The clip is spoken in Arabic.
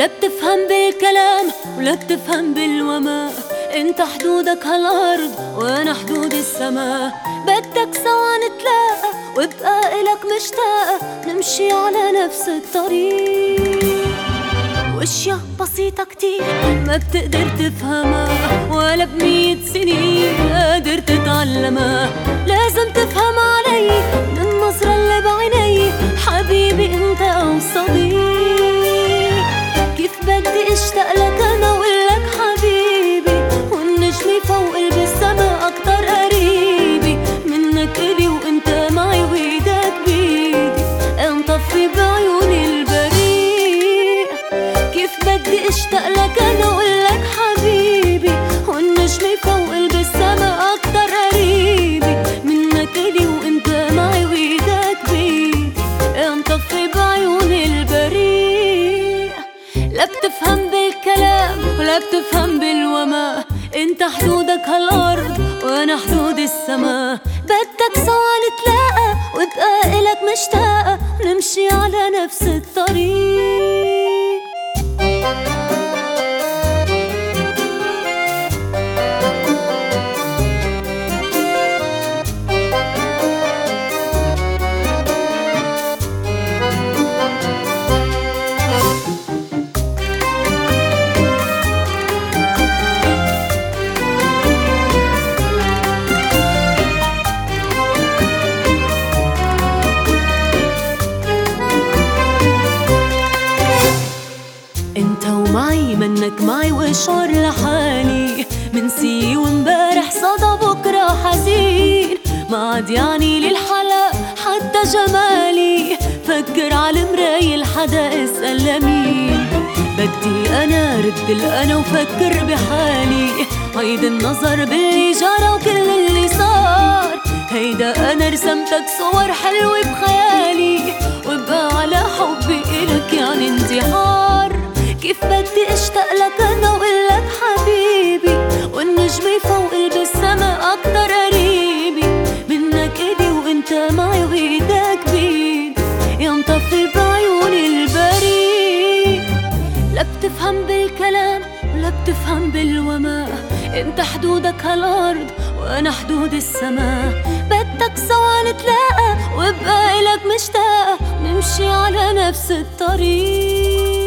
لا بتفهم بالكلام ولا بتفهم بالوماء. انت حدودك هالارض وانا حدود السماء. بدك سوا نتلاقى وابقى إلك مشتاقة، نمشي على نفس الطريق. واشياء بسيطة كتير ما بتقدر تفهمها، ولا ب100 سنين قادر تتعلمها. لازم تفهم علي من النظرة اللي بعيني، حبيبي انت او صديق. كيف بدي اشتاق لك انا وقلك حبيبي، والنجم فوق بالسما اكتر قريبي منك الي، وانت معي وايدك بيدي انطفي بعيوني البريء. كيف بدي اشتاق لك انا وقلك حبيبي، والنجم فوق بالسما اكتر قريبي منك الي، وانت معي وايدك بيدي انطفي بعيوني البريء. لا بتفهم بالكلام ولا بتفهم بالوماء. انت حدودك هالارض وانا حدود السماء. بدك سوا نتلاقى وابقى إلك مشتاقة، نمشي على نفس الطريق. انت ومعي منك معي واشعر لحالي، منسي وامبارح صدى بكرة حزين. ما عاد يعني للحلا حتى جمالي، فكر عالمراية لحدا اسأل لمين. بدي انا رد الانا وفكر بحالي، عيد النظر باللي جرى وكل اللي صار. هيدا انا رسمتك صور حلوة بخيالي، وابقى على حبي إلك يعني انتحار. كيف بدي اشتاق لك انا وقلك حبيبي، والنجم فوق بالسما اكتر قريبي منك الي، وانت معي وايدك بيدي ينطفي بعيوني البريء. لا بتفهم بالكلام ولا بتفهم بالوماء. انت حدودك هالارض وانا حدود السماء. بدك سوا نتلاقى وابقى إلك مشتاقة، نمشي على نفس الطريق.